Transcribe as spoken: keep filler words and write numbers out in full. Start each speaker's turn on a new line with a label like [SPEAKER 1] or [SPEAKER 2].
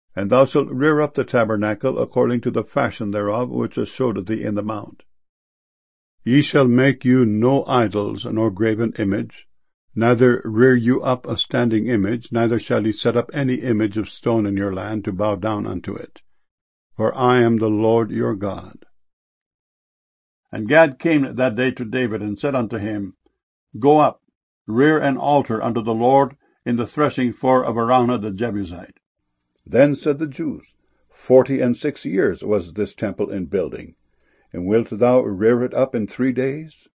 [SPEAKER 1] And thou shalt rear up the tabernacle according to the fashion thereof, which I showed thee in the mount. Ye shall make you no idols, nor graven image, neither rear you up a standing image, neither shall ye set up any image of stone in your land to bow down unto it. For I am the Lord your God. And Gad came that day to David, and said unto him, Go up, rear an altar unto the Lord in the threshing floor of Araunah the Jebusite. Then said the Jews, Forty and six years was this temple in building, and wilt thou rear it up in three days?